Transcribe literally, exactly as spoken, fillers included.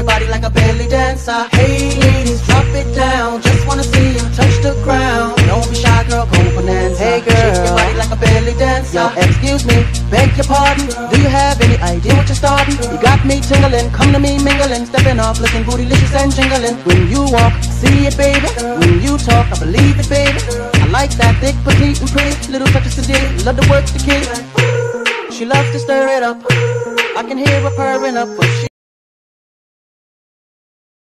body like a belly dancer. Hey ladies, drop it down. Just wanna see you touch the ground. Don't be shy, girl, go bonanza. Hey girl, shake your body like a belly dancer. Yo, excuse me, beg your pardon. Do you have any idea what you're starting? You got me tingling, come to me mingling, stepping off, looking bootylicious and jingling. When you walk, see it, baby. When you talk, I believe it, baby. I like that thick, petite, and pretty. Little touches to dig, love to work the key. She loves to stir it up. I can hear her purring up, but she